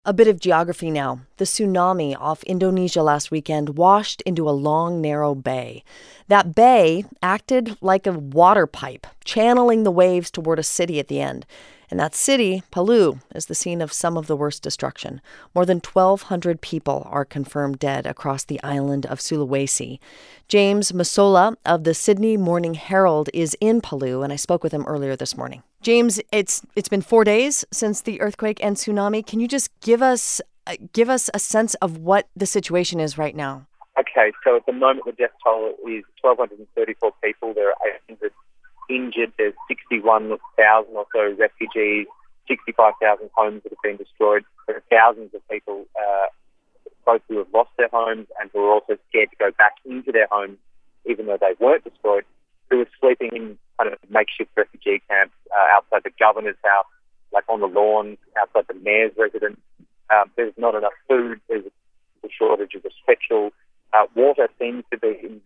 A bit of geography now. The tsunami off Indonesia last weekend washed into a long, narrow bay. That bay acted like a water pipe, channeling the waves toward a city at the end. And that city, Palu, is the scene of some of the worst destruction. More than 1,200 people are confirmed dead across the island of Sulawesi. James Masola of the Sydney Morning Herald is in Palu, and I spoke with him earlier this morning. James, it's been 4 days since the earthquake and tsunami. Can you just give us a sense of what the situation is right now? Okay, so at the moment the death toll is 1,234 people. There are 800 injured. There's 61,000 or so refugees, 65,000 homes that have been destroyed. There are thousands of people, both who have lost their homes and who are also scared to go back into their homes, even though they weren't destroyed, who are sleeping in kind of makeshift refugee camps outside the governor's house, like on the lawn, outside the mayor's residence. There's not enough food. There's a shortage of essential water seems to be in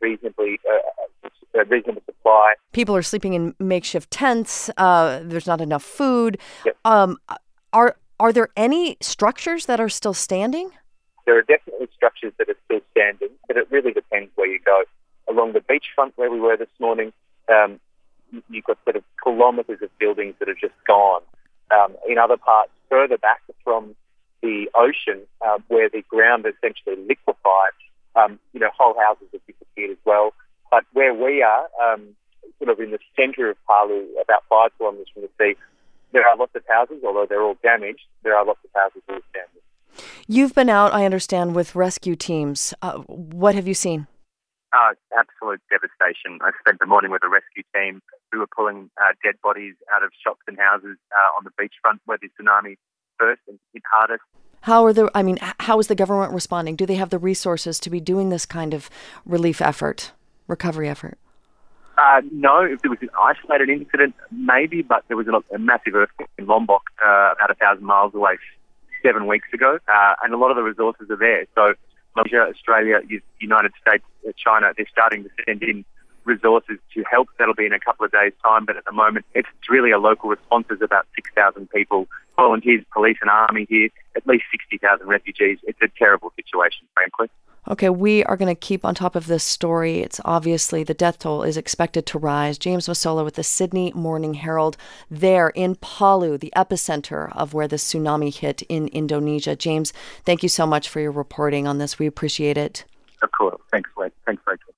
a reasonable supply. People are sleeping in makeshift tents. There's not enough food. Yep. Are there any structures that are still standing? There are definitely structures that are still standing, but it really depends where you go. Along the beachfront where we were this morning, you've got sort of kilometres of buildings that are just gone. In other parts, further back from the ocean, where the ground essentially liquefied, whole houses have disappeared as well. But where we are, sort of in the centre of Palu, about 5 kilometres from the sea, there are lots of houses, although they're all damaged. There are lots of houses that are standing. You've been out, I understand, with rescue teams. What have you seen? Absolute devastation. I spent the morning with a rescue team who were pulling dead bodies out of shops and houses on the beachfront where the tsunami first and hit hardest. How is the government responding? Do they have the resources to be doing this kind of relief effort, recovery effort? No, if there was an isolated incident, maybe, but there was a massive earthquake in Lombok about 1,000 miles away 7 weeks ago, and a lot of the resources are there. So Malaysia, Australia, United States, China, they're starting to send in resources to help. That'll be in a couple of days' time, but at the moment it's really a local response. There's about 6,000 people, volunteers, police and army here, at least 60,000 refugees. It's a terrible situation, frankly. Okay, we are going to keep on top of this story. It's obviously the death toll is expected to rise. James Masola with the Sydney Morning Herald there in Palu, the epicenter of where the tsunami hit in Indonesia. James, thank you so much for your reporting on this. We appreciate it. Of course. Thanks, Wade. Thanks, Rachel.